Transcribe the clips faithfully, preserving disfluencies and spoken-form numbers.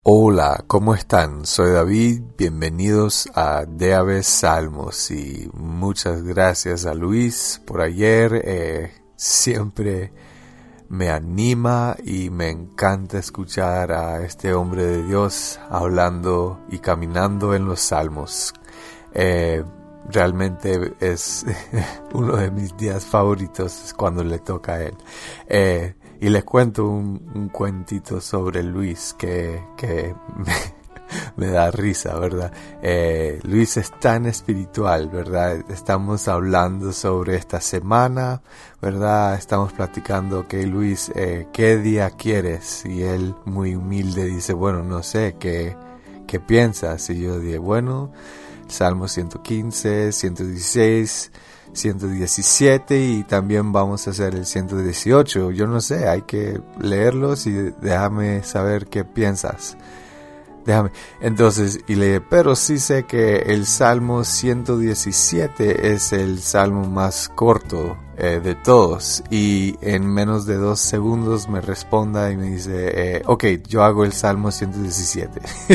Hola, ¿cómo están? Soy David, bienvenidos a D A B Salmos y muchas gracias a Luis por ayer, eh, siempre me anima y me encanta escuchar a este hombre de Dios hablando y caminando en los Salmos. Eh, realmente es uno de mis días favoritos cuando le toca a él. Eh, Y les cuento un, un cuentito sobre Luis que, que me, me da risa, ¿verdad? Eh, Luis es tan espiritual, ¿verdad? Estamos hablando sobre esta semana, ¿verdad? Estamos platicando que Luis, eh, ¿qué día quieres? Y él muy humilde dice, bueno, no sé, ¿qué, qué piensas? Y yo dije, bueno, Salmo ciento quince, ciento dieciséis... ciento diecisiete y también vamos a hacer el ciento dieciocho. Yo no sé, hay que leerlos y déjame saber qué piensas. Déjame. Entonces, y le pero sí sé que el Salmo ciento diecisiete es el salmo más corto eh, de todos. Y en menos de dos segundos me responda y me dice, eh, ok, yo hago el Salmo ciento diecisiete.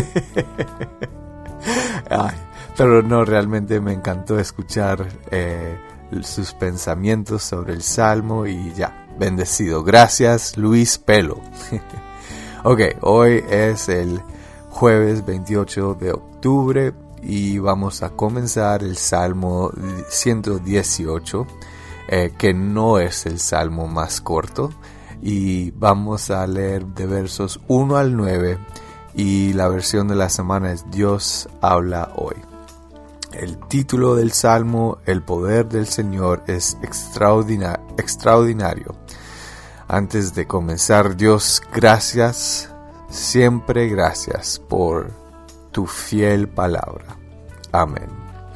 Ay. Pero no, realmente me encantó escuchar eh, sus pensamientos sobre el Salmo y ya, bendecido. Gracias, Luis Pelo. Ok, hoy es el jueves veintiocho de octubre y vamos a comenzar el Salmo ciento dieciocho, eh, que no es el Salmo más corto. Y vamos a leer de versos uno al nueve y la versión de la semana es Dios habla hoy. El título del Salmo, el poder del Señor, es extraordina- extraordinario. Antes de comenzar, Dios, gracias, siempre gracias por tu fiel palabra. Amén.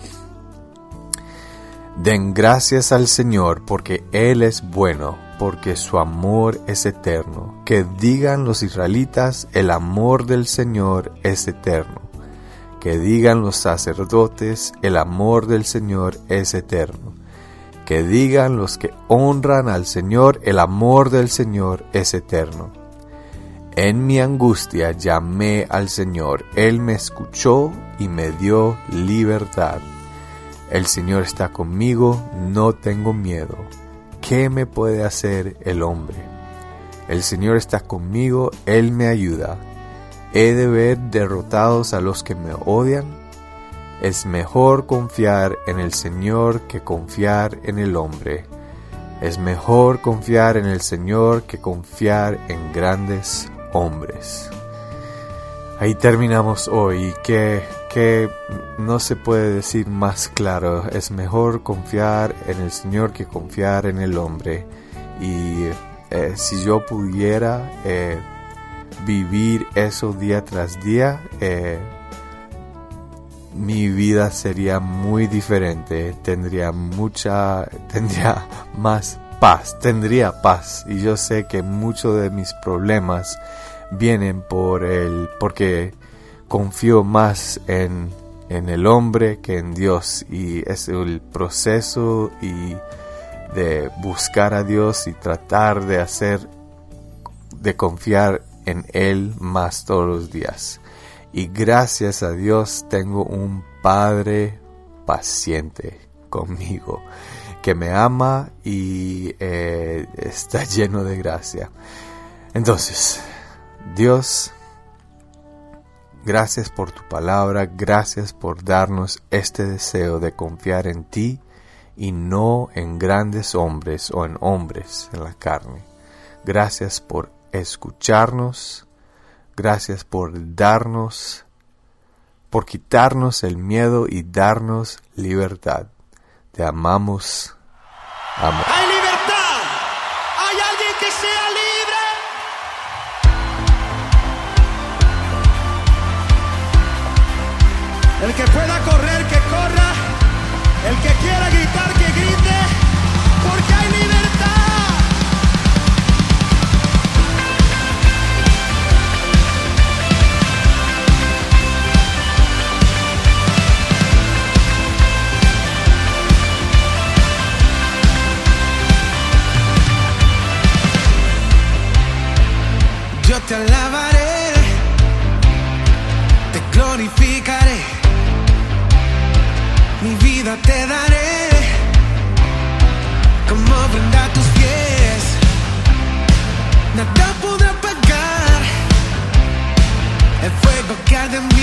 Den gracias al Señor porque Él es bueno, porque su amor es eterno. Que digan los israelitas, el amor del Señor es eterno. Que digan los sacerdotes, el amor del Señor es eterno. Que digan los que honran al Señor, el amor del Señor es eterno. En mi angustia llamé al Señor, Él me escuchó y me dio libertad. El Señor está conmigo, no tengo miedo. ¿Qué me puede hacer el hombre? El Señor está conmigo, Él me ayuda. ¿He de ver derrotados a los que me odian? Es mejor confiar en el Señor que confiar en el hombre. Es mejor confiar en el Señor que confiar en grandes hombres. Ahí terminamos hoy, que, que no se puede decir más claro. Es mejor confiar en el Señor que confiar en el hombre. Y eh, si yo pudiera Eh, vivir eso día tras día, eh, mi vida sería muy diferente, tendría mucha, tendría más paz, tendría paz. Y yo sé que muchos de mis problemas vienen por el, porque confío más en, en el hombre que en Dios. Y es el proceso y de buscar a Dios y tratar de hacer, de confiar en Él más todos los días. Y gracias a Dios tengo un Padre paciente conmigo, que me ama y eh, está lleno de gracia. Entonces, Dios, gracias por tu palabra, gracias por darnos este deseo de confiar en ti y no en grandes hombres o en hombres en la carne. Gracias por escucharnos, gracias por darnos, por quitarnos el miedo y darnos libertad. Te amamos. Amén. ¡Hay libertad! ¡Hay alguien que sea libre! El que pueda correr, que corra. El que quiera gritar, que grite. Porque hay libertad. Yo te alabaré glorificaré, mi vida te daré, como ofrenda a tus pies. Nada podrá apagar el fuego que arde en mí.